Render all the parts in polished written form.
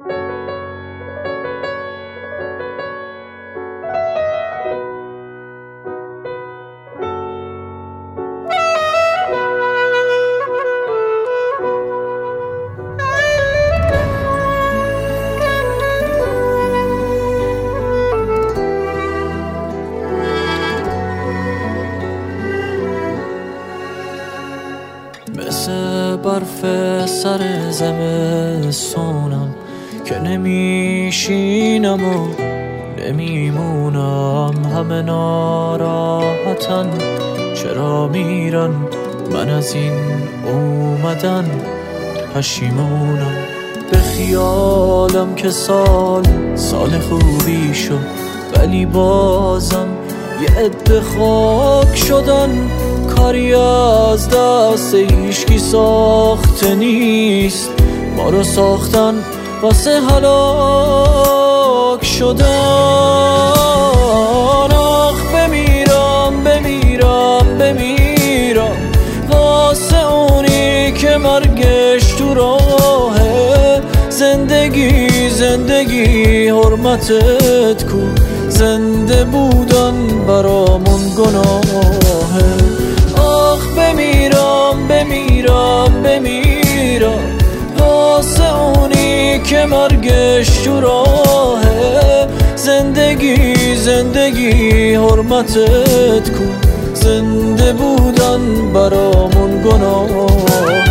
مثل برف سر زمستونم که نمیشینم و نمیمونم. همه ناراحتن چرا میرن، من از این اومدن پشیمونم. به خیالم که سال خوبی شد، ولی بازم یه عده خاک شدن. کاری از دست هیچکی ساخته نیست، ما رو ساختن واسه هلاک شدن. آخ بمیرم بمیرم بمیرم واسه اونی که مرگش تو راهه. زندگی زندگی حرمتت کو، زنده بودن برامون گناهه. آخ بمیرم بمیرم بمیرم واسه اونی که مرگش تو راهه. زندگی زندگی حرمتت کو، زنده بودن برامون گناهه.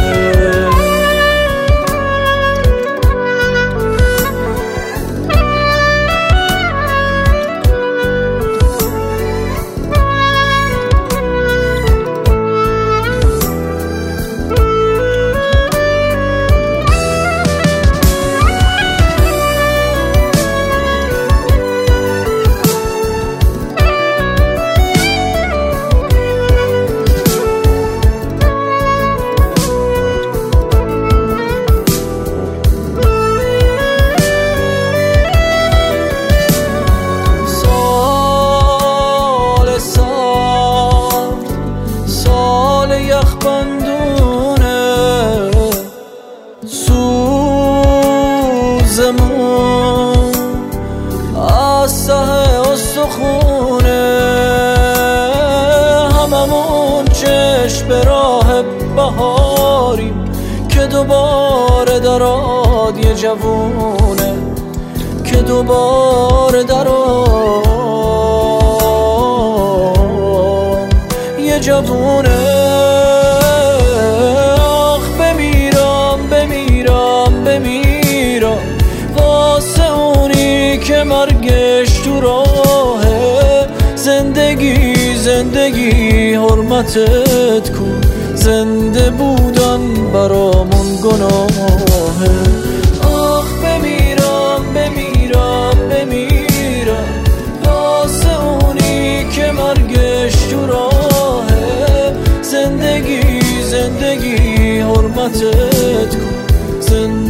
سوزمون از ته استخونه، هممون چشم به راه بهاریم که دوباره دراد یه جوونه، که دوباره دراد یه جوونه. که مرگش تو راهه. زندگی زندگی حرمتت کو، زنده بودن برامون گناهه. آخ بمیرم بمیرم بمیرم واسه اونی که مرگش تو راهه. زندگی زندگی حرمتت کو، زنده